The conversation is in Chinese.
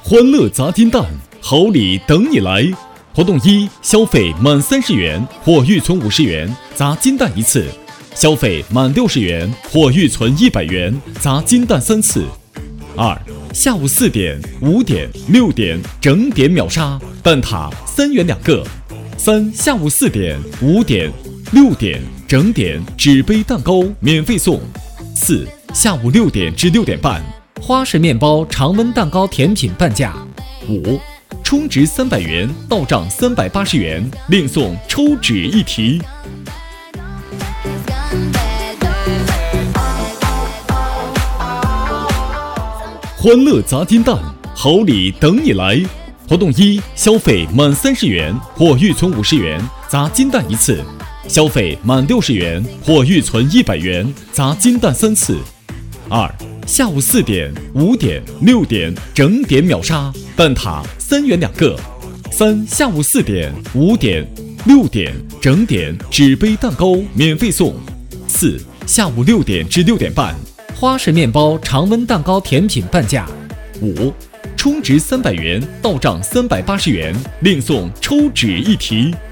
欢乐砸金蛋，好礼等你来！活动一：消费满30元或预存50元，砸金蛋1次；消费满60元或预存100元，砸金蛋3次。2、下午4点、5点、6点整点秒杀，蛋挞3元2个。3、下午4点、5点、6点整点纸杯蛋糕免费送。4、下午6点至6点半，花式面包常温蛋糕甜品半价。5、充值300元到账380元，另送抽纸1题。欢乐砸金蛋，好礼等你来！活动一：消费满30元或预存50元，砸金蛋1次；消费满60元或预存100元，砸金蛋3次。2、下午4点、5点、6点整点秒杀，蛋挞3元2个。3、下午4点、5点、6点整点纸杯蛋糕免费送。4、下午6点至6点半，花式面包常温蛋糕甜品半价。5、充值300元到账380元，另送抽纸1题。